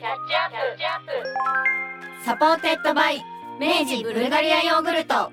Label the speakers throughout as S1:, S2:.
S1: サポーテッドバイ明治ブルガリアヨーグルト。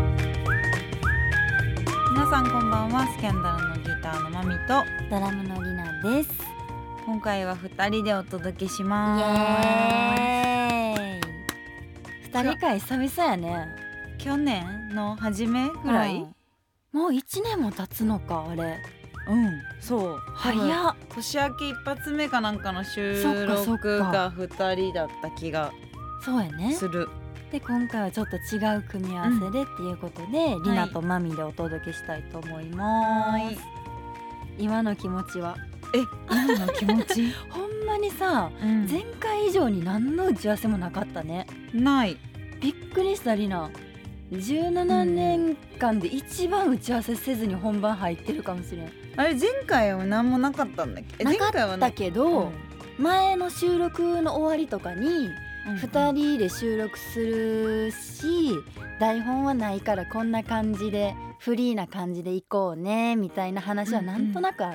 S2: 皆さんこんばんは。スキャンダルのギターのマミと
S1: ドラムのリナです。
S2: 今回は2人でお届けし
S1: イ
S2: ます。
S1: エーイ。2人会久々やね。
S2: 去年の初めぐらい、
S1: もう1年も経つのかあれ。
S2: そう
S1: 早っ。
S2: 年明け一発目かなんかの収録が2人だった気が
S1: そうやね。
S2: する。
S1: で今回はちょっと違う組み合わせでっていうことで、リナとマミでお届けしたいと思います。今の気持ちは
S2: 今の気持ち
S1: ほんまにさ、前回以上に何の打ち合わせもなかったね。
S2: ない。
S1: びっくりしたリナ。17年間で一番打ち合わせせずに本番入ってるかもしれん。
S2: あれ前回は何もなかったんだっけ？
S1: なかったけど、前の収録の終わりとかに2人で収録するし、台本はないからこんな感じでフリーな感じで行こうねみたいな話はなんとなくあって、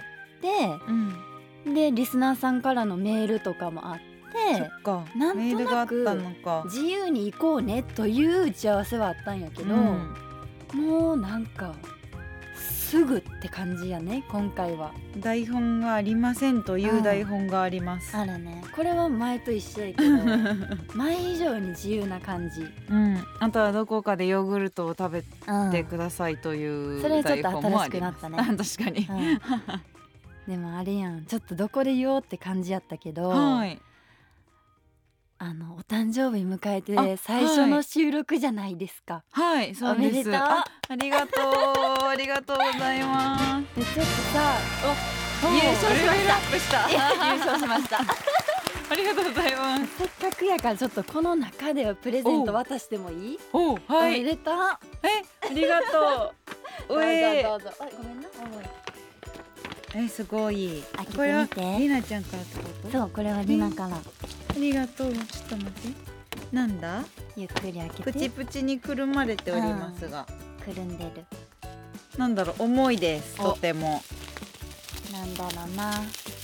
S1: でリスナーさんからのメールとかもあって、
S2: そっか、
S1: なんとなく
S2: メールがあったのか。
S1: 自由に行こうねという打ち合わせはあったんやけど、もうなんかすぐって感じやね今回は。
S2: 台本がありませんという台本があります。
S1: あるね。これは前と一緒やけど前以上に自由な感じ。
S2: あとはどこかでヨーグルトを食べてくださいという
S1: それはちょっ
S2: 台
S1: と新しく
S2: 本もあります。
S1: なったね
S2: 確かに、
S1: でもあれやん、ちょっとどこで言おうって感じやったけど、
S2: はい
S1: お誕生日迎え
S2: あ
S1: て最初の収録じゃないですか。
S2: はいそう
S1: おめ
S2: で。
S1: ですとう。
S2: ありがとうありがとうございます。
S1: でちょっとさ優勝しました優勝しました
S2: ありがとうございます。
S1: せっかくやからちょっとこの中ではプレゼント渡してもいい？
S2: お
S1: お
S2: はい
S1: めでとう。
S2: ありがとう
S1: どうぞ
S2: え
S1: どうぞ。ごめんな。
S2: すごい。
S1: 開けてみて
S2: これはりなちゃんからってこと？
S1: そう、これはリナから。
S2: ありがとう。ちょっと待って。なんだ？
S1: ゆっくり開けて。
S2: プチプチにくるまれておりますが、
S1: くるんでる。
S2: なんだろう、重いです。とても。
S1: なんだろうな。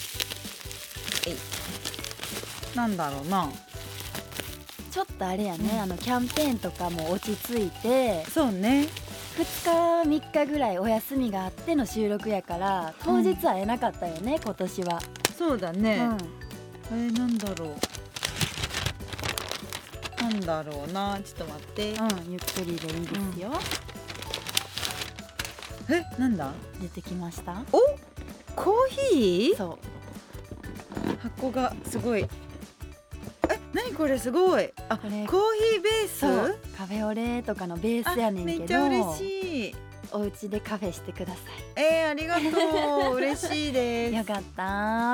S2: なんだろうな。
S1: ちょっとあれやね、キャンペーンとかも落ち着いて
S2: そうね。
S1: 2日3日ぐらいお休みがあっての収録やから当日会えなかったよね、今年は。
S2: そうだね。なんだろう。なんだろうな。ちょっと待って。
S1: ゆっくりでいいですよ。
S2: なんだ？
S1: 出てきました。
S2: お、コーヒー？
S1: そう。
S2: 箱がすごい。何これすごい。あ、コーヒ
S1: これ
S2: ーベース？
S1: そうカフェオレとかのベースやねんけど、
S2: めっちゃ嬉しい。
S1: お家でカフェしてくださ
S2: ありがとう。嬉しいで
S1: い。
S2: す。
S1: よかった。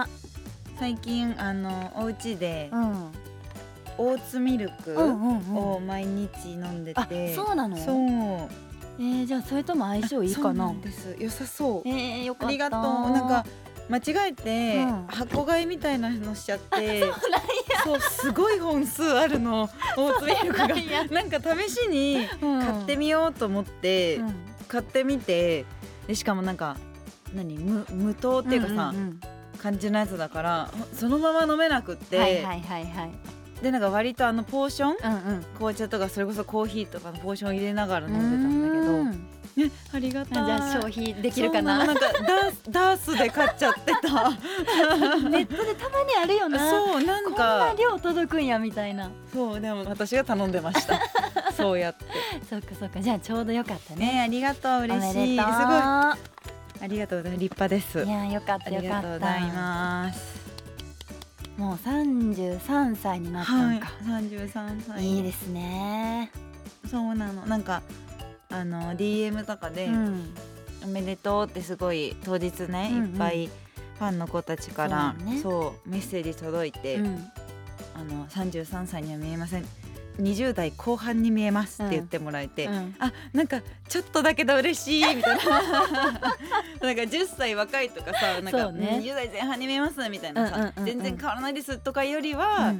S2: 最近お家で
S1: うん
S2: オーツミルク
S1: うん
S2: を毎日飲んでて。
S1: あ、そうなの？
S2: そう。
S1: じゃあそれとも相性いいかな？
S2: そうなんです。良さそう。
S1: よかった。
S2: ありがとう。なんか間違えて箱買いみたいなのしちゃって、そうすごい本数あるのオーツミルクがなんか試しに買ってみようと思って買ってみて、でしかもなんか無糖っていうかさ、感じのやつだからそのまま飲めなくって、でなんか割とポーション、紅茶とかそれこそコーヒーとかのポーションを入れながら飲んでたんだけど、ありがたい。
S1: じゃあ消費できるかな。
S2: なんかダースで買っちゃってた
S1: ネットでたまにあるよな。
S2: そう、なんか
S1: こんな量届くんやみたいな。
S2: そう、でも私が頼んでましたそうやって。
S1: そっかそっか、じゃあちょうどよかったね。
S2: ありがとう。嬉しい。すごいありがとうございます。立派です。
S1: いやよかったよかった。
S2: ありがとうございます。
S1: もう33歳になったんか。
S2: 33歳。
S1: いいですね。
S2: そうなの。なんかDM とかで、おめでとうってすごい当日ね、いっぱいファンの子たちからそうメッセージ届いて、33歳には見えません、20代後半に見えますって言ってもらえて、あ、なんかちょっとだけど嬉しいみたいななんか10歳若いとかさ、なんか20代前半に見えますみたいなさ、全然変わらないですとかよりは、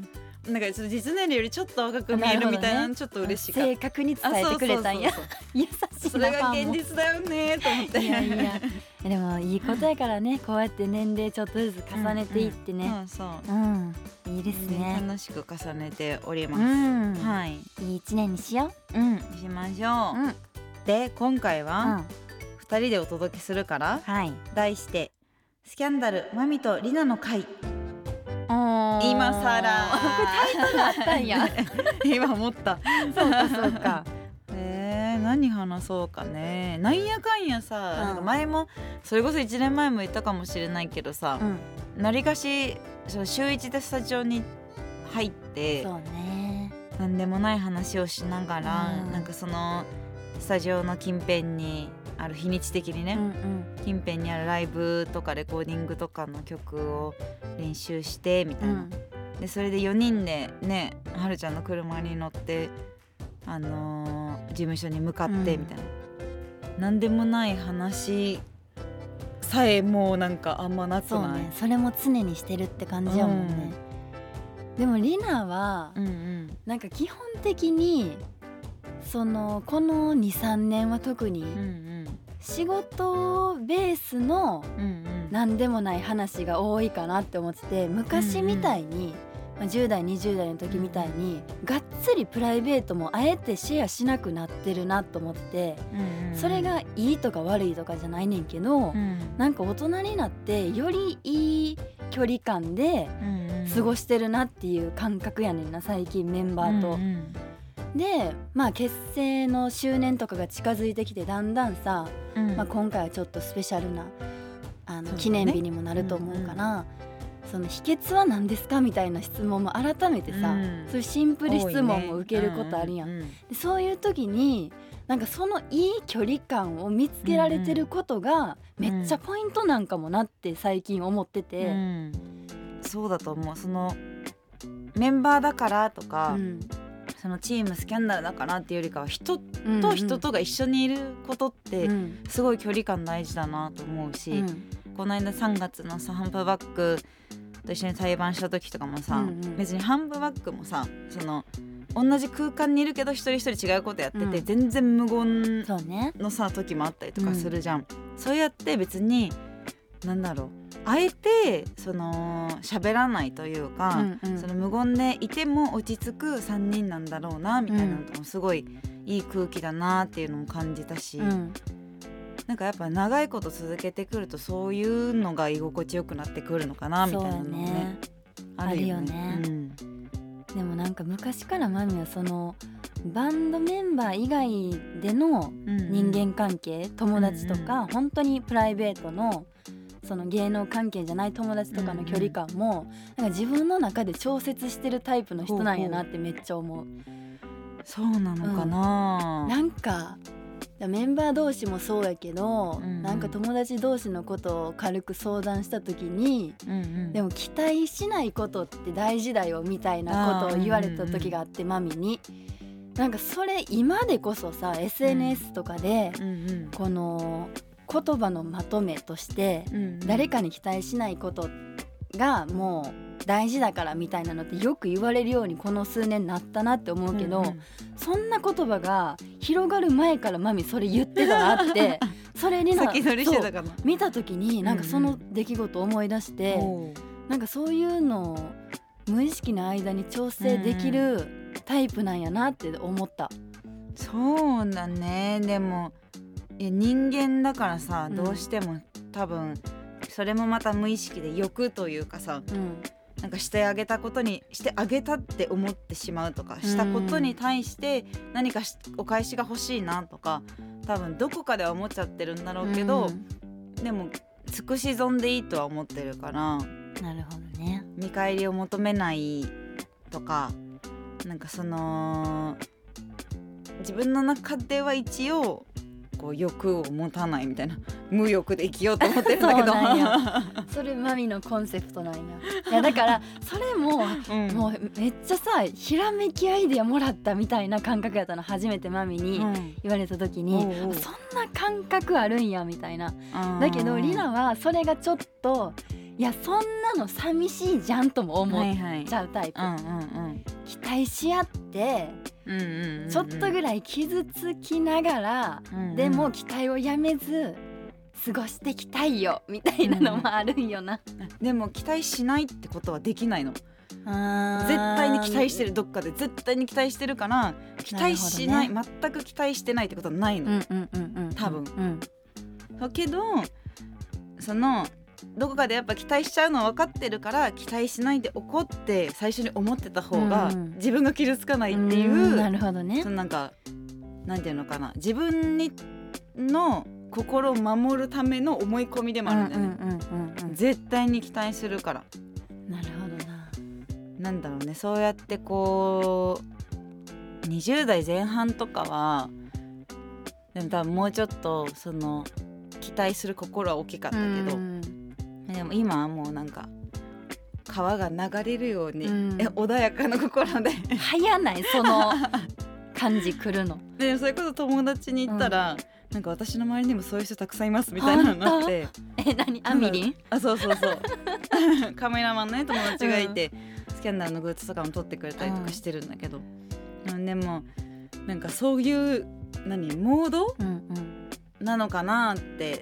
S2: なんかちょっと実年齢よりちょっと若く見えるみたいなのちょっと嬉しかった、
S1: 正確に伝えてくれたんや。優しいな。
S2: それが現実だよねと思って。
S1: いやいやでもいいことやからね、こうやって年齢ちょっとずつ重ねていってね、いいですね。
S2: 楽しく重ねております、はい、
S1: いい一年にしよ
S2: う。しましょう、で今回は2人でお届けするから、題してスキャンダルマミとリナの会。今さら
S1: タイトルあったんや
S2: 今思った。
S1: そうかそうか
S2: 何話そうかね。なんやかんやさ、なんか前もそれこそ1年前も言ったかもしれないけどさ、なりがしその週1でスタジオに入って、
S1: そうね、
S2: なんでもない話をしながら、なんかそのスタジオの近辺にある日にち的にね、近辺にあるライブとかレコーディングとかの曲を練習してみたいな、でそれで4人でね、はるちゃんの車に乗って事務所に向かってみたいな、なんでもない話さえもうなんかあんまなくない？
S1: そうね、それも常にしてるって感じやもんね、でもリナは、なんか基本的にこの 2,3 年は特に、仕事ベースの何でもない話が多いかなって思ってて、昔みたいに、10代20代の時みたいにがっつりプライベートもあえてシェアしなくなってるなと思ってて、それがいいとか悪いとかじゃないねんけど、なんか大人になってよりいい距離感で過ごしてるなっていう感覚やねんな、最近メンバーと。で結成の周年とかが近づいてきて、だんだんさ、今回はちょっとスペシャルな記念日にもなると思うから、その秘訣は何ですかみたいな質問も改めてさ、そういうシンプル質問も受けることあるやん、でそういう時になんかそのいい距離感を見つけられてることがめっちゃポイントなんかもなって最近思ってて、
S2: そうだと思う。そのメンバーだからとか、そのチームスキャンダルだからっていうよりかは、人と人とが一緒にいることってすごい距離感大事だなと思うし、この間3月のハンプバックと一緒に対バンした時とかもさ、別にハンプバックもさ、その同じ空間にいるけど一人一人違うことやってて、全然無言のさ時もあったりとかするじゃん、そうやって別になんだろう、あえてその喋らないというか、その無言でいても落ち着く3人なんだろうなみたいなのともすごいいい空気だなっていうのも感じたし、なんかやっぱ長いこと続けてくるとそういうのが居心地よくなってくるのかなみたいなのもね、
S1: あるよね、でもなんか昔からマミはそのバンドメンバー以外での人間関係、友達とか、本当にプライベートのその芸能関係じゃない友達とかの距離感も、なんか自分の中で調節してるタイプの人なんやなってめっちゃ思う。
S2: そうなのかな、
S1: なんかメンバー同士もそうやけど、なんか友達同士のことを軽く相談した時に、でも期待しないことって大事だよみたいなことを言われた時があって、マミになんかそれ今でこそさ SNS とかで、この言葉のまとめとして、誰かに期待しないことがもう大事だからみたいなのってよく言われるようにこの数年なったなって思うけど、そんな言葉が広がる前からマミそれ言ってたなってそれに
S2: 先取りしてたかな、
S1: 見た時になんかその出来事を思い出して、なんかそういうのを無意識の間に調整できるタイプなんやなって思った。
S2: そうだね。でも人間だからさ、どうしても多分それもまた無意識で欲というかさ、なんかしてあげたことにしてあげたって思ってしまうとか、したことに対して何かお返しが欲しいなとか、多分どこかでは思っちゃってるんだろうけど、でも尽くし損でいいとは思ってるから、
S1: なるほどね、
S2: 見返りを求めないとか、なんかその自分の中では一応こう欲を持たないみたいな、無欲で生きようと思ってるんだけど
S1: それマミのコンセプトなんや。いやだからそれも、もうめっちゃさひらめきアイデアもらったみたいな感覚やったの、初めてマミに言われた時に、そんな感覚あるんやみたいな。だけどリナはそれがちょっといやそんなの寂しいじゃんとも思っちゃうタイプ、期待し合って、ちょっとぐらい傷つきながら、でも期待をやめず過ごしていきたいよみたいなのもあるんよな、
S2: でも期待しないってことはできないの。絶対に期待してる、どっかで絶対に期待してるから期待しない、全く期待してないってことはないの、多分、だけどそのどこかでやっぱ期待しちゃうのは分かってるから期待しないでおこうって最初に思ってた方が自分が傷つかないっていう、
S1: なるほどね。
S2: そのなんかなんていうのかな、自分の心を守るための思い込みでもあるんだよね、絶対に期待するから。
S1: なるほどな。
S2: なんだろうね、そうやってこう20代前半とかはでも多分もうちょっとその期待する心は大きかったけど、でも今はもうなんか川が流れるように、穏やかな心で
S1: 早ないその感じ来るの
S2: でそれこそ友達に言ったら、なんか私の周りにもそういう人たくさんいますみたいなのになって、
S1: 何アミリン、
S2: そうカメラマンの、ね、友達がいて、スキャンダルのグッズとかも撮ってくれたりとかしてるんだけど、でもなんかそういうモード、なのかなって、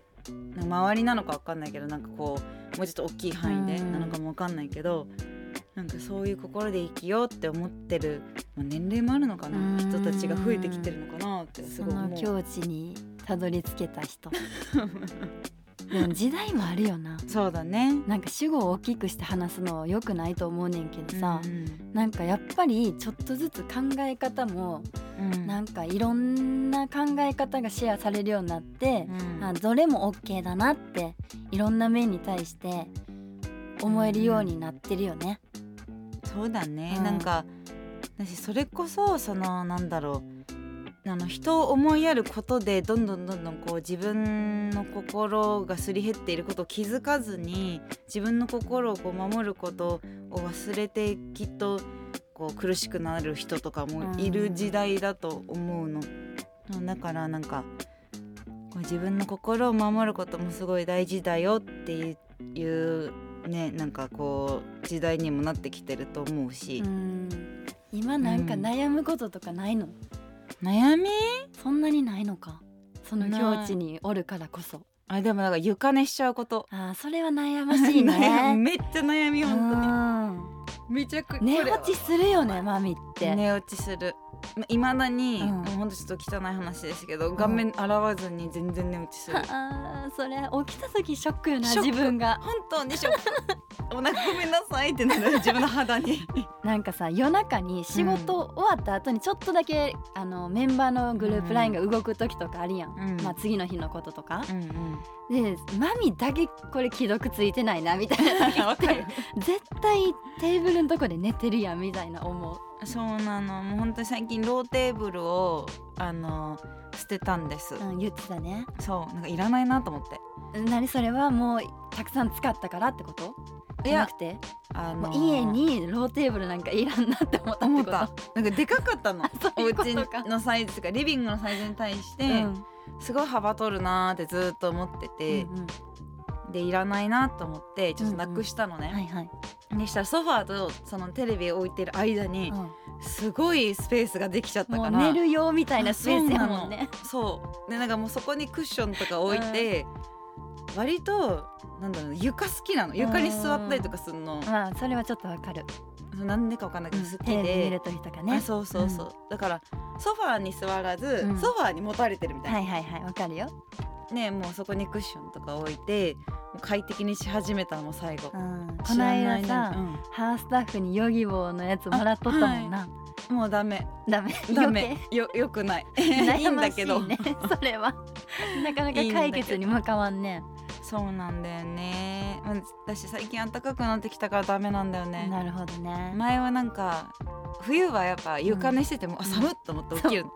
S2: 周りなのか分かんないけど、なんかこうもうちょっと大きい範囲でなのかも分かんないけど、なんかそういう心で生きようって思ってる、年齢もあるのかな、人たちが増えてきてるのかなってすごい思う。
S1: その境地にたどり着けた人でも時代もあるよな。
S2: そうだね。
S1: なんか主語を大きくして話すのは良くないと思うねんけどさ、なんかやっぱりちょっとずつ考え方も、なんかいろんな考え方がシェアされるようになって、どれも OK だなっていろんな面に対して思えるようになってるよね。
S2: そうだね、なんか私それこそそのなんだろう、人を思いやることでどんどんこう自分の心がすり減っていることを気づかずに自分の心をこう守ることを忘れてきっとこう苦しくなる人とかもいる時代だと思うの。だからなんかこう自分の心を守ることもすごい大事だよっていうね、なんかこう時代にもなってきてると思うし、
S1: 今なんか悩むこととかないの？
S2: 悩み？
S1: そんなにないのか、その境地におるからこそ。
S2: でもなんか床寝しちゃうこと。
S1: それは悩ましいね
S2: めっちゃ悩み、本当にめちゃくちゃ
S1: 寝落ちするよね、マミって。
S2: 寝落ちする。いまだに、ほんとちょっと汚い話ですけど、顔面洗わずに全然寝落ちする。
S1: それ起きた時ショックよな、自分が。
S2: 本当にショックお腹ごめんなさいってなる、自分の肌に
S1: なんかさ、夜中に仕事終わった後にちょっとだけメンバーのグループ LINE が動く時とかあるやん、次の日のこととか、でマミだけこれ既読ついてないなみたいな時って絶対テーブルのとこで寝てるやんみたいな思う。
S2: そうなの、もう本当に最近ローテーブルを捨てたんです、
S1: 言ってたね。
S2: そうなんかいらないなと思って。
S1: 何それはもうたくさん使ったからってこと？じゃなくて、もう家にローテーブルなんかいらんなって思ったってこと？
S2: なんかでかかったの
S1: お家
S2: のサイズとかリビングのサイズに対して、すごい幅取るなってずっと思ってて、でいらないなと思ってちょっとなくしたのね、でしたらソファーとそのテレビを置いてる間に、すごいスペースができちゃったから、
S1: もう寝る用みたいなスペースやもんね。
S2: そうで、なんかもうそこにクッションとか置いて、割となんだろう、床好きなの、床に座ったりとかするの。
S1: それはちょっとわかる。
S2: なんでかわかんないけど好きで、
S1: テレビ見る時とかね。
S2: そう、だからソファーに座らず、ソファーに持たれてるみたいな。
S1: わかるよ
S2: ね。もうそこにクッションとか置いてもう快適にし始めたのも最後、
S1: この間さ、ハースタッフにヨギボーのやつもらっとったもんな。
S2: もうダメよくないいいんだけど、
S1: ね、それはなかなか解決に向かわんね。
S2: そうなんだよね。私最近暖かくなってきたからダメなんだよね。
S1: なるほどね。
S2: 前はなんか冬はやっぱ床寝してても、寒っと思って起きる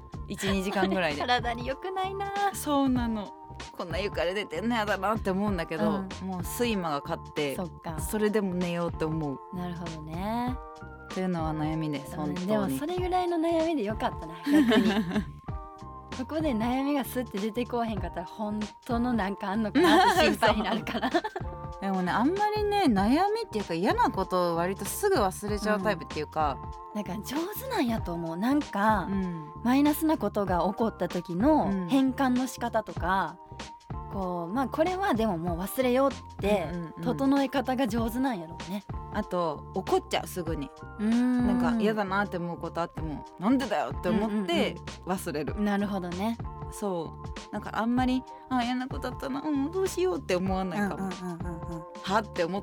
S2: 1,2 時間ぐらいで
S1: 体に良くないな。
S2: そうなの、こんな床で寝てんのやだなって思うんだけど、もう睡魔が勝って、それでも寝ようって思う。
S1: なるほどね。
S2: というのは悩みです、本当に。
S1: でもそれぐらいの悩みでよかったな、逆にここで悩みがスッて出てこうへんかったら本当のなんかあんのかなって心配になるから
S2: でもねあんまりね悩みっていうか嫌なことを割とすぐ忘れちゃうタイプっていうか、
S1: なんか上手なんやと思う。なんか、マイナスなことが起こった時の変換の仕方とか、こうまあこれはでももう忘れようって整え方が上手なんやろうね。
S2: あと怒っちゃうすぐに。なんか嫌だなって思うことあってもなんでだよって思って忘れる。
S1: なるほどね。
S2: そうだからあんまり嫌なことだったな、どうしようって思わないかも。はって思って、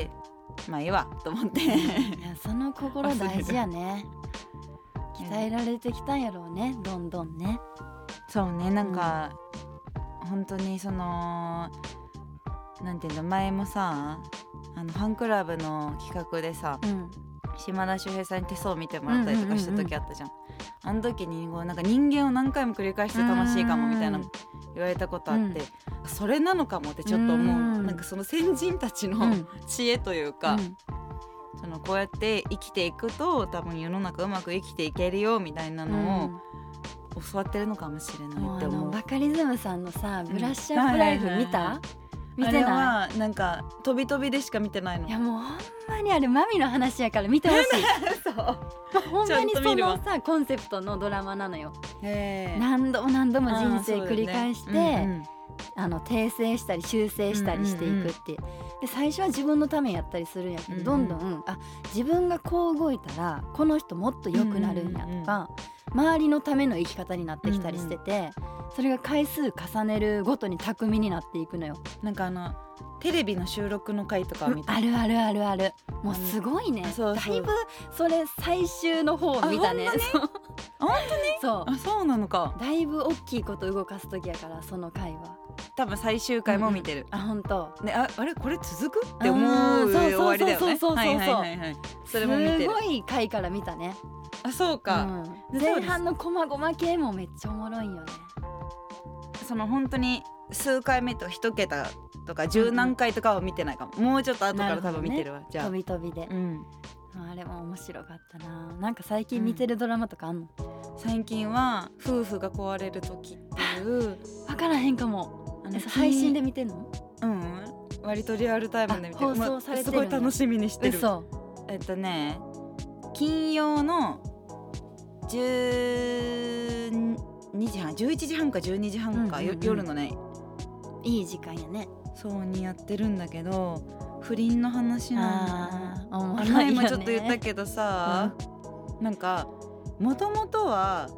S2: まあいいわと思っていや
S1: その心大事やね。鍛えられてきたんやろうね、どんどんね。
S2: そうね、なんか、本当にそのなんていうの、前もさファンクラブの企画でさ、島田秀平さんに手相見てもらったりとかした時あったじゃん。あの時にこうなんか人間を何回も繰り返して楽しいかもみたいな言われたことあって、それなのかもってちょっと思う。なんかその先人たちの知恵というか、そのこうやって生きていくと多分世の中うまく生きていけるよみたいなのを教わってるのかもしれないって思う。
S1: バカリズムさんのさブラッシュアップライフ見た？見てない？
S2: あれはなんか飛び飛びでしか見てないの。
S1: いやもうほんまにあれマミの話やから見てほしいそうほんまにそのさコンセプトのドラマなのよ。何度も何度も人生繰り返して、訂正したり修正したりしていくって、で最初は自分のためやったりするんやけど、どんどん自分がこう動いたらこの人もっと良くなるんやとか、周りのための生き方になってきたりしてて、それが回数重ねるごとに巧みになっていくのよ。
S2: なんかテレビの収録の回とか見た、
S1: あるあるあるある。もうすごいね。だいぶそれ最終の方見たね。
S2: 本
S1: 当に？
S2: そうなのか。
S1: だいぶ大きいこと動かす時やから、その回は
S2: 多分最終回も見てる。
S1: 本当
S2: ね、あれこれ続くって思う終わりだよね。それも見てる。
S1: すごい回から見たね。
S2: そうか、
S1: 前半のコマゴマ系もめっちゃおもろいんよね。
S2: その本当に数回目と一桁とか十何回とかは見てないかも。もうちょっと後から多分見てるわ。じゃあ
S1: 飛び飛びで、あれも面白かったな。なんか最近見てるドラマとかあんの？
S2: 最近は夫婦が壊れる時っていう
S1: 分からへんかも。配信で見てんの？
S2: 割とリアルタイムで見てる。
S1: 放送されてる。
S2: すごい楽しみにしてる。金曜の12時半11時半か12時半か、夜のね
S1: いい時間やね。
S2: そうにやってるんだけど、不倫の話なの。
S1: 前
S2: もちょっと言ったけどさ、なんかもともとは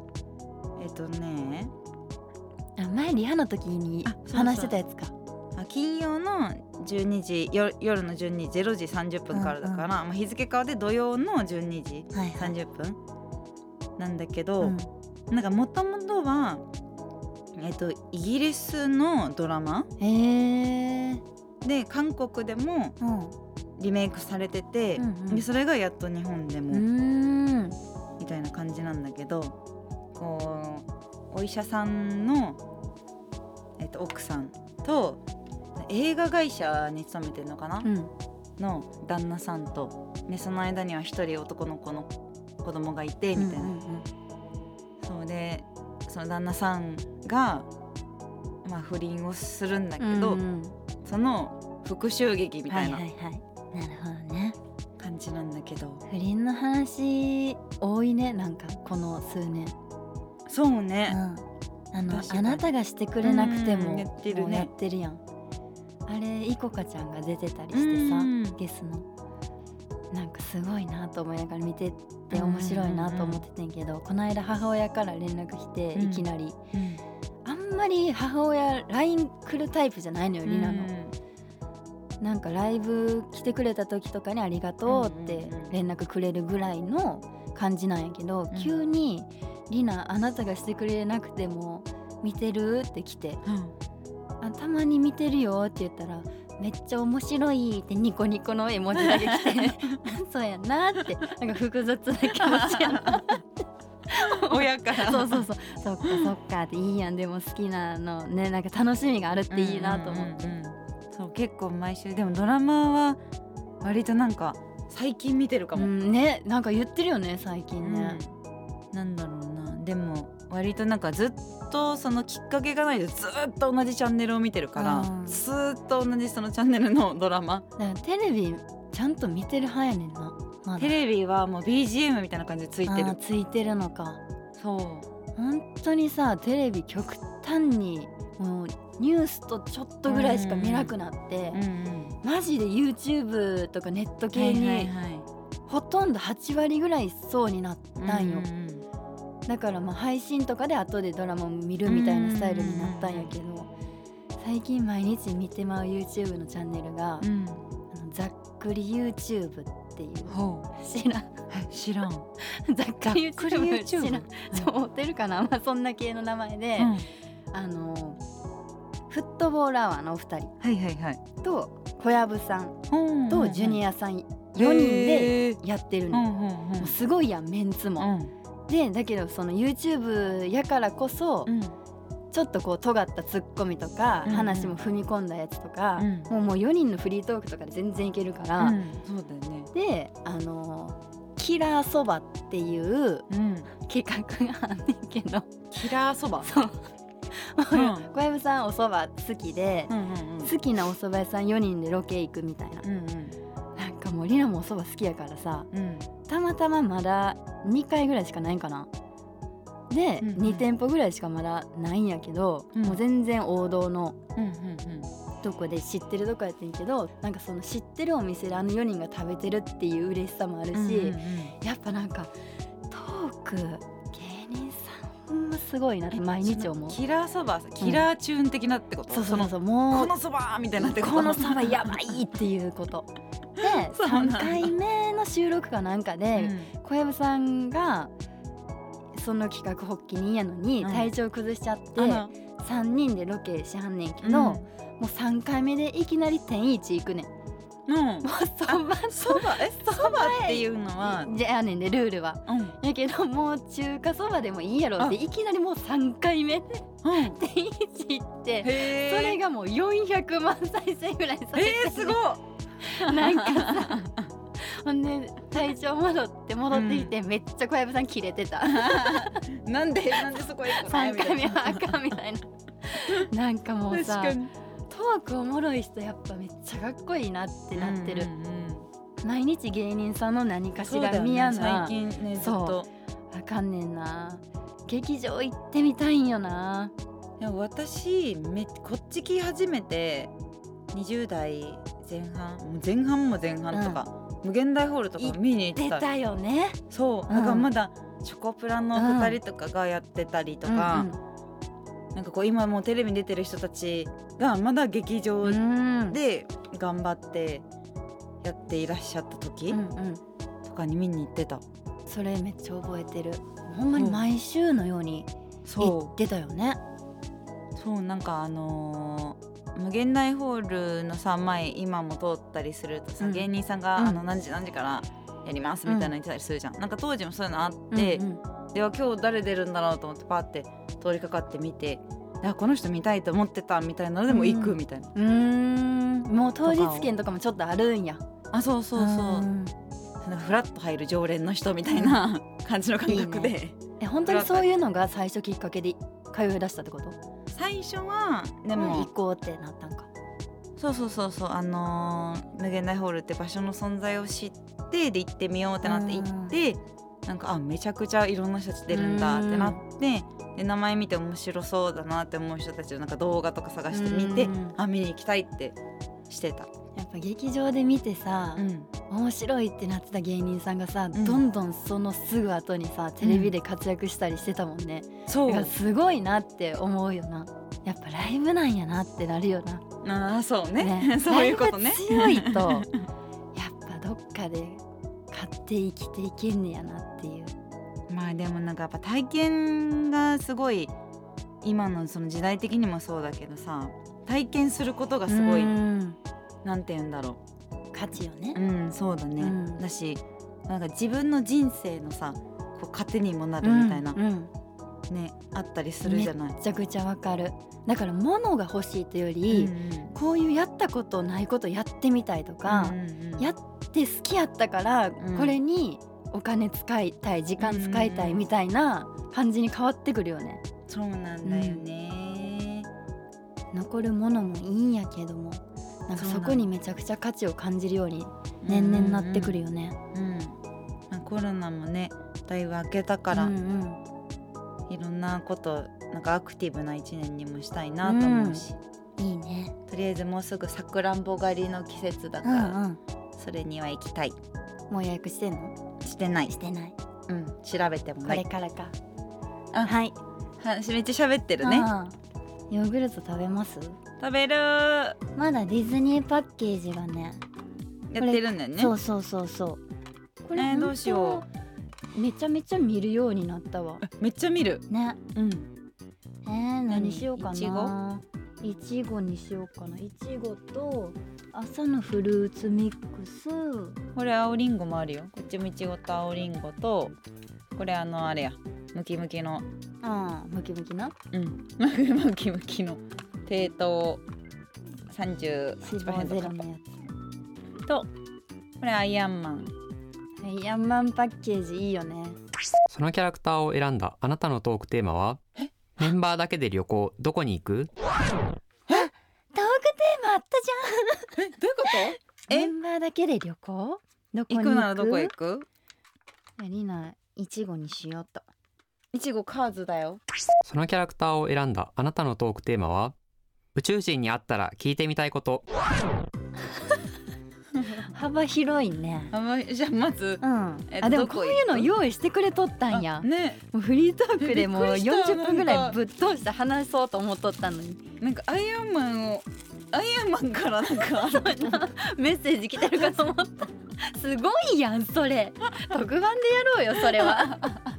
S1: 前リハの時に話してたやつか。
S2: 金曜の12時夜の12時0時30分からだから、日付変わって土曜の12時30分なんだけど、なんかもともとはイギリスのドラマで韓国でもリメイクされてて、でそれがやっと日本でもみたいな感じなんだけど、こうお医者さんの、奥さんと映画会社に勤めてるのかな、の旦那さんと、でその間には一人男の子の子供がいてみたいな、そうでその旦那さんが、不倫をするんだけど、その復讐劇みたいな
S1: なるほどね
S2: 感じなんだけど、
S1: 不倫の話多いね。なんかこの数年。
S2: そうね、
S1: あなたがしてくれなくても
S2: やってるね。
S1: やってるやん。あれいこかちゃんが出てたりしてさ、ゲスのなんかすごいなと思いながら見てて面白いなと思っててんけど、この間母親から連絡来て、いきなり、あんまり母親 LINE 来るタイプじゃないのよ、リナの。なんかライブ来てくれた時とかにありがとうって連絡くれるぐらいの感じなんやけど、急にリナあなたがしてくれなくても見てるって来て、たまに見てるよって言ったら、めっちゃ面白いってニコニコの絵文字だけ来てそうやなって、なんか複雑な気持ちやなって
S2: 親から
S1: そっかそっかっていいやん。でも好きなのね、なんか楽しみがあるっていいなと思って、
S2: そう結構毎週。でもドラマは割となんか最近見てるかも、
S1: ね。なんか言ってるよね最近ね、
S2: なんだろうな。でも割となんかずっとそのきっかけがないでずっと同じチャンネルを見てるから、ずっと同じそのチャンネルのドラマ。
S1: だからテレビちゃんと見てる派やねんな、まだ。
S2: テレビはもう BGM みたいな感じでついてる。
S1: ついてるのか。
S2: そう
S1: 本当にさ、テレビ極端にもうニュースとちょっとぐらいしか見なくなって、マジで YouTube とかネット系にほとんど8割ぐらいそうになったんよ。だからまあ配信とかで後でドラマを見るみたいなスタイルになったんやけど、最近毎日見てまう YouTube のチャンネルが、ざっくり YouTube っていう。知らんざっくり YouTube 知らん、そうてるかな、まあ、そんな系の名前で、フットボールアワーのお二人と小籔さんとジュニアさん4人でやってるの。もうすごいやん、メンツも。でだけどその YouTube やからこそ、ちょっとこう尖ったツッコミとか、話も踏み込んだやつとか、もう4人のフリートークとかで全然いけるから、
S2: そうだよね。
S1: でキラーそばっていう企画があんねんけど、
S2: キラーそば、
S1: そう小籔さんお蕎麦好きで、好きなお蕎麦屋さん4人でロケ行くみたいな、なんかもうリナもお蕎麦好きやからさ、たまたままだ2回ぐらいしかないんかな。で、2店舗ぐらいしかまだないんやけど、もう全然王道のとこで知ってるとこやってんけど、なんかその知ってるお店で4人が食べてるっていう嬉しさもあるし、やっぱなんかトーク芸人さんほんますごいなって毎日思う。
S2: キラーそば、キラーチューン的なってこと？
S1: そうもう
S2: このそばみたいなってこと？
S1: このそばやばいっていうことで3回目の収録かなんかで、小籔さんがその企画発起人やのに体調崩しちゃって、3人でロケしはんねんけど、もう3回目でいきなり天一行くねん。もうそばっていうのはじゃあねんでルールは、やけどもう中華そばでもいいやろっていきなりもう3回目で天一行って、それがもう400万再生ぐらいされてて、
S2: すごい
S1: なんかさほんで体調戻ってきて、めっちゃ小籔さんキレてた
S2: なんでそこへ行くの
S1: 3回目はあかんみたいななんかもうさ、トークおもろい人やっぱめっちゃかっこいいなってなってる。毎日芸人さんの何かしら見やな、
S2: 最近ねずっと
S1: あかんねんな。劇場行ってみたいんよな。
S2: いや私こっち来始めて20代前半とか、無限大ホールとか見に行ってた
S1: よね。
S2: そうなんかまだチョコプラの2人とかがやってたりとか、なんかこう今もうテレビに出てる人たちがまだ劇場で頑張ってやっていらっしゃった時とかに見に行ってた。
S1: それめっちゃ覚えてる。ほんまに毎週のように行ってたよね。
S2: そうなんか無限大ホールのさ前今も通ったりするとさ、芸人さんが何時からやりますみたいな言ってたりするじゃん。なんか当時もそういうのあって、では今日誰出るんだろうと思ってパーって通りかかってみて、この人見たいと思ってたみたいなのでも行くみたいな、
S1: もう当日券とかもちょっとあるんや。
S2: そうフラッと入る常連の人みたいな感じの感覚で、
S1: 本当にそういうのが最初きっかけで通い出したってこと？
S2: 最初はでも
S1: 行こうってなったんか。
S2: そう無限大ホールって場所の存在を知ってで行ってみようってなって行って、なんかめちゃくちゃいろんな人たち出るんだってなって、で名前見て面白そうだなって思う人たちのなんか動画とか探して見て、見に行きたいってしてた。
S1: やっぱ劇場で見てさ、面白いってなってた芸人さんがさ、どんどんそのすぐ後にさテレビで活躍したりしてたもんね。だからすごいなって思うよな。やっぱライブなんやなってなるよな。
S2: そうねそういうことね。
S1: ライブ強いとやっぱどっかで買って生きていけんねやなっていう。
S2: まあでもなんかやっぱ体験がすごい今のその時代的にもそうだけどさ、体験することがすごいなんて言うんだろ
S1: う、価値よね。
S2: そうだね、だしなんか自分の人生のさこう糧にもなるみたいな、ねあったりするじゃない。
S1: めちゃくちゃわかる。だから物が欲しいというより、こういうやったことないことやってみたいとか、やって好きやったから、これにお金使いたい時間使いたいみたいな感じに変わってくるよね。
S2: そうなんだよね、
S1: 残るものもいいんやけども、なんかそこにめちゃくちゃ価値を感じるように年々なってくるよね。
S2: コロナもねだいぶ明けたから、いろんなことなんかアクティブな1年にもしたいなと思うし、
S1: いいね。
S2: とりあえずもうすぐさくらんぼ狩りの季節だから、それには行きたい。
S1: もう予約してんの？
S2: してない。
S1: してない。
S2: 調べてもない。
S1: これからか。
S2: はい。めっちゃ喋ってるね。
S1: ヨーグルト食べます？
S2: 食べる。
S1: まだディズニーパッケージがね
S2: やってるんだよね。
S1: そうこれ
S2: どうしよ
S1: う。めちゃめちゃ見るようになったわ。
S2: めっちゃ見る
S1: ね。何しようかな。いちごにしようかな。いちごと朝のフルーツミックス。
S2: これ青りんごもあるよ。こっちもいちごと青りんごと、これあれやムキムキの
S1: ムキムキな
S2: ムキムキの低糖 38%
S1: のやつ
S2: と、これアイアンマン
S1: パッケージいいよね。
S3: そのキャラクターを選んだあなたのトークテーマは、メンバーだけで旅行どこに行く？
S1: トークテーマあったじゃん。
S2: どういうこと？
S1: メンバーだけで旅行？どこに
S2: 行くならどこ行く？
S1: リナいちごにしようと。
S2: いちごカーズだよ。
S3: そのキャラクターを選んだあなたのトークテーマは、宇宙人に会ったら聞いてみたいこと。
S1: 幅広いね。
S2: じゃあまず、
S1: でもこういうの用意してくれとったんやね。もうフリートークでもう40分ぐらいぶっ通して話そうと思っとったのに、
S2: なんかアイアンマンからなんか
S1: メッセージ来てるかと思った。すごいやんそれ。特番でやろうよそれは。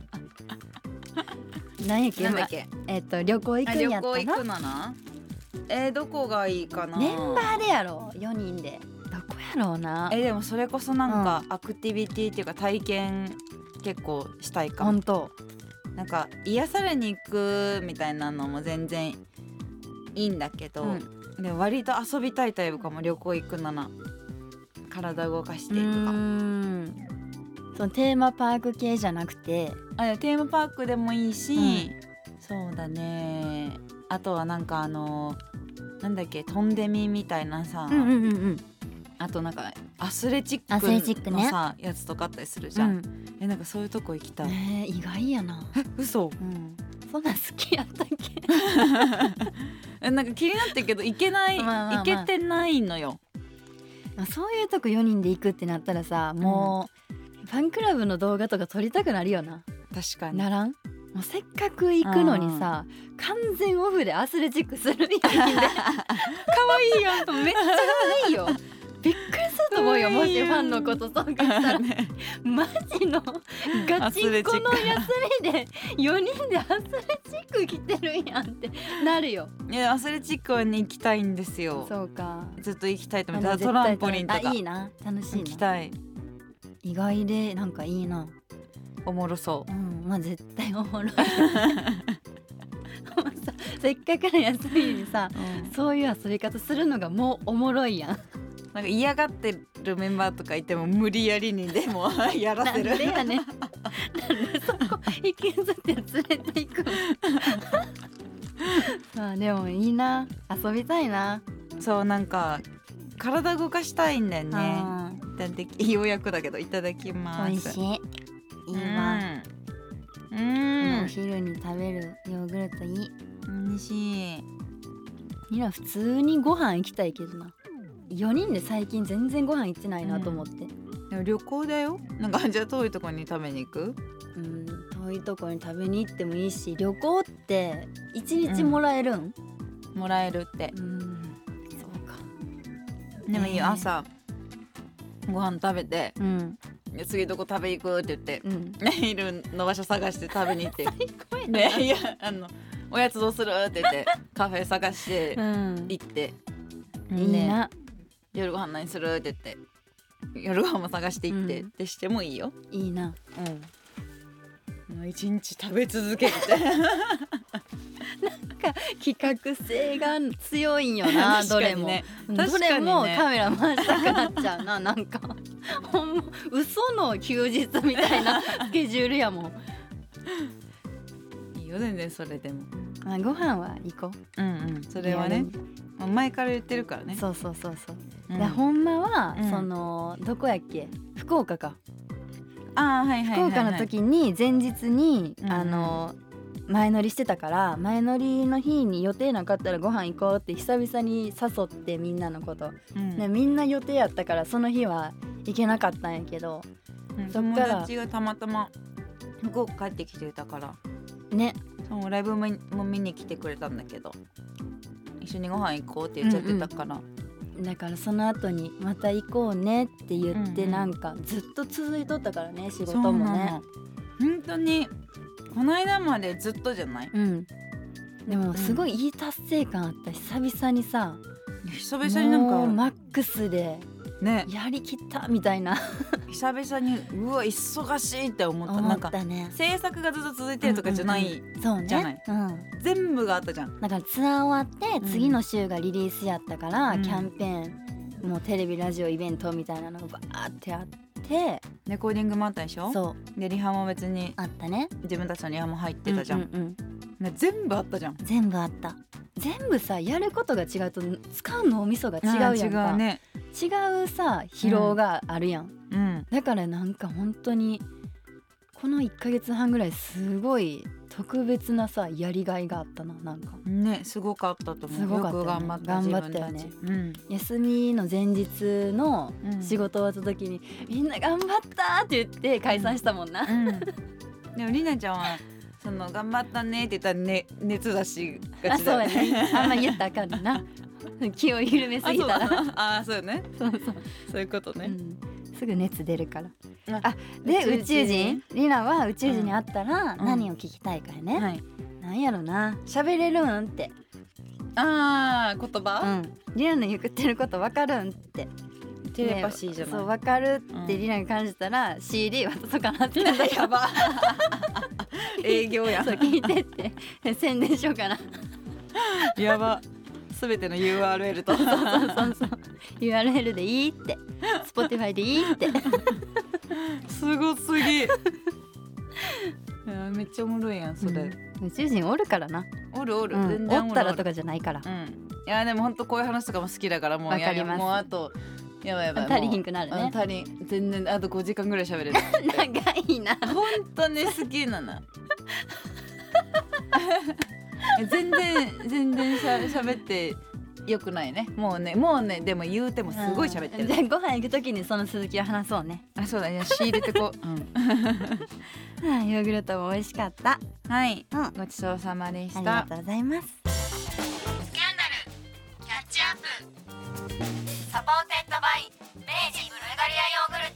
S1: 何やっけ？旅行行くんやったな。
S2: 旅行行くな。どこがいいかな。
S1: メンバーでやろう。4人でどこやろうな。
S2: でもそれこそなんかアクティビティっていうか体験結構したいかも。
S1: 本当。
S2: なんか癒されに行くみたいなのも全然いいんだけど、でも割と遊びたいタイプかも。旅行行くなら体動かしてとか。
S1: そのテーマパーク系じゃなくて、
S2: テーマパークでもいいし、そうだね。あとはなんかなんだっけ、トンデミみたいなさ、あとなんかアスレチックのさ、やつとかあったりするじゃん。なんかそういうとこ行きたい。
S1: 意外やな。
S2: 嘘。
S1: そんなん好きやったっ
S2: け？なんか気になってるけど行けない、行けてないのよ。
S1: そういうとこ4人で行くってなったらさ、もうファンクラブの動画とか撮りたくなるよな。
S2: 確かに。
S1: ならん？もうせっかく行くのにさ、完全オフでアスレチックするみたいで可愛いよ。めっちゃ可愛いよ。びっくりすると思うよ。もしファンのことそうかしたら、マジのガチンコの休みで4人でアスレチック来てるんやんってなるよ。
S2: いやアスレチックはね行きたいんですよ。
S1: そうか。
S2: ずっと行きたいと思って。トランポリンとか
S1: いいな、楽しいな。
S2: 行きたい。
S1: 意外でなんかいいな。
S2: おもろそう。
S1: まあ絶対おもろい。せっかくの休みにさ、そういう遊び方するのがもうおもろいやん。
S2: なんか嫌がってるメンバーとかいても無理やりにでもやらせる。
S1: なんでやねん。なんでそこ引きずって連れていくの。まあでもいいな、遊びたいな。
S2: そう、なんか体動かしたいんだよね。ようやくだけどいただきます。
S1: 美味しい。いいわ。お昼に食べるヨーグルトいい。
S2: 美味しい。
S1: みんな普通にご飯行きたいけどな。4人で最近全然ご飯行ってないなと思って。
S2: でも旅行だよ。なんかじゃあ遠いとこに食べに行く？
S1: 遠いとこに食べに行ってもいいし、旅行って1日もらえるん？
S2: もらえるって。
S1: そうか。
S2: でもいいよ、朝ご飯食べて、次どこ食べ行くって言って、ネイルの場所探して食べに行って、
S1: 最高やな。
S2: ね、いやおやつどうするって言ってカフェ探して行って、
S1: いいな。
S2: 夜ご飯何するって言って夜ご飯も探して行って、ってしてもいいよ。
S1: いいな。
S2: 一日食べ続けてなんか
S1: 企画性が強いんよな。どれも、
S2: ね、
S1: どれもカメラ回したくなっちゃうな。なんかほんま嘘の休日みたいなスケジュールやもん。
S2: いいよ全然それでも。
S1: まあ、ご飯は行こう。
S2: それはね前から言ってるからね。
S1: そう、でほんまは、そのどこやっけ、福岡か。福岡の時に前日に、前乗りしてたから、前乗りの日に予定なかったらご飯行こうって久々に誘って、みんなのこと、ね、みんな予定やったからその日は行けなかったんやけど、そっから
S2: 友達がたまたま福岡帰ってきてたから
S1: ね、
S2: そのライブも見に来てくれたんだけど、一緒にご飯行こうって言っちゃってたから、
S1: だからその後にまた行こうねって言って、なんかずっと続いとったからね、仕事もね。
S2: 本当にこの間までずっとじゃない？
S1: でもすごいいい達成感あった。久々にさ、
S2: 久々になんか
S1: マックスで
S2: ね、
S1: やりきったみたいな。
S2: 久々にうわ忙しいって思った。なんか制作がずっと続いてるとかじゃないじゃない、全部があったじゃん。
S1: だからツアー終わって次の週がリリースやったから、キャンペーンもうテレビラジオイベントみたいなのがバーってあって、
S2: レコーディングもあったでしょ。
S1: そう
S2: でリハも別に
S1: あったね。
S2: 自分たちのリハも入ってたじゃん、ね、全部あったじゃん。
S1: 全部あった。全部さ、やることが違うと使う脳みそが違うやんか。
S2: 違うね。
S1: 違うさ疲労があるやん、だからなんか本当にこの1ヶ月半ぐらいすごい特別なさやりがいがあったな。なんか
S2: ね、すごかったと思う。
S1: すごかったよね。
S2: よく頑張った
S1: 頑張ったよね、休みの前日の仕事終わった時に、みんな頑張ったって言って解散したもんな、
S2: でもりなちゃんはその頑張ったねって言ったら、ね、熱出しがちだよね。
S1: そうやね、あんま言ったらあかんねんな。気を緩めすぎたら
S2: そうよね。そういうことね、
S1: すぐ熱出るから。で宇宙人リナは宇宙人に会ったら何を聞きたいかやね、なんやろな、喋れるんって。
S2: 言葉、
S1: リナの言ってること分かるんって。
S2: テレパシーじゃない。
S1: そう分かるってリナが感じたら CD 渡そうかなって。
S2: やば営業や。
S1: そう聞いてって宣伝しようかな。
S2: やば、すべての URL と
S1: そう URL でいいって、 Spotify でいいって
S2: すごすぎめっちゃおもろいやんそれ、
S1: 宇宙人おるからな。
S2: おる、
S1: 全然おったらとかじゃないから、
S2: いやでも本当こういう話とかも好きだから、もう
S1: わかります。
S2: もうあとやばい
S1: 足りひんくなるね。
S2: 全然あと5時間ぐらい喋れる
S1: 長いな。
S2: 本当に好きなの全然喋ってよくないね。もうねでも言うてもすごい喋ってる。
S1: じゃあご飯行くときにその続きを話そうね。
S2: そうだね、仕入れてこう
S1: ヨーグルトも美味しかった。
S2: はい、ごちそうさまでした。
S1: ありがとうございます。
S4: スキャンダルキャッチアップ、サポーテッドバイ明治ブルガリアヨーグル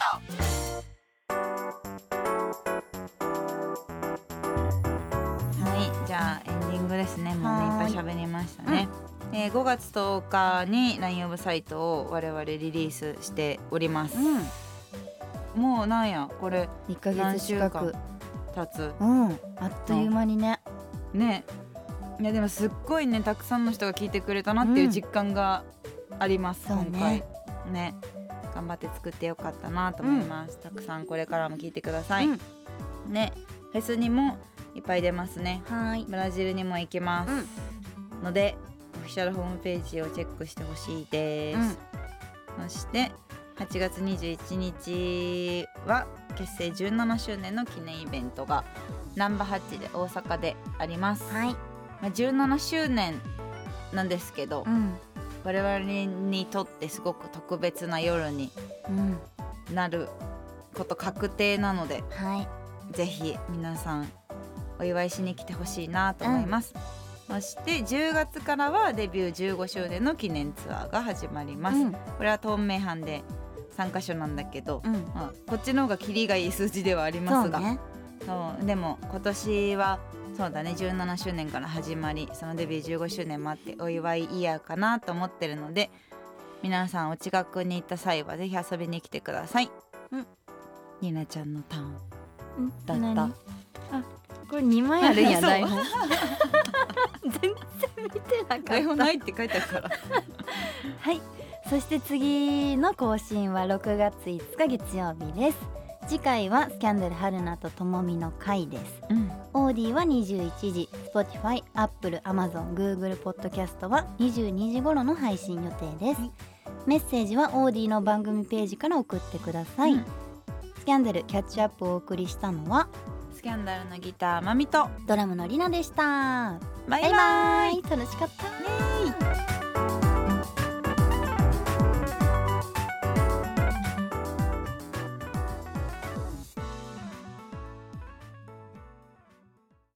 S4: ト。
S2: はい、じゃあエンディングですね。もうねいっぱい喋りましたね。5月10日に LINE オブサイトを我々リリースしております、もうなんやこれ
S1: 1ヶ月近く
S2: 経つ、
S1: あっという間にね。
S2: いやでもすっごいね、たくさんの人が聞いてくれたなっていう実感があります、今回ね。頑張って作ってよかったなと思います、たくさんこれからも聞いてください、ね。フェスにもいっぱい出ますね。ブラジルにも行きます、のでオフィシャルホームページをチェックしてほしいです、そして8月21日は結成17周年の記念イベントがナンバー8で大阪であります、17周年なんですけど、我々にとってすごく特別な夜になること確定なので、ぜひ皆さんお祝いしに来てほしいなと思います、そして10月からはデビュー15周年の記念ツアーが始まります、これは東名阪で3カ所なんだけど、こっちの方がキリがいい数字ではありますが、そうでも今年はそうだね、17周年から始まり、そのデビュー15周年もあってお祝いイヤーかなと思ってるので、皆さんお近くに行った際はぜひ遊びに来てください。ニナちゃんのターンだった。
S1: これ2枚あるんや台本全然見てなかった。
S2: 台本ないって書いてあるから
S1: はい、 そして次の更新は6月5日月曜日です。次回はスキャンダル春菜とともみの回です、オーディは21時、 Spotify、Apple、Amazon、Google ポッドキャストは22時頃の配信予定です、メッセージはオーディの番組ページから送ってください、スキャンダルキャッチアップをお送りしたのは
S2: スキャンダルのギターまみと
S1: ドラムのりなでした。
S2: バイバイ。
S1: バイバイ。楽しかったね。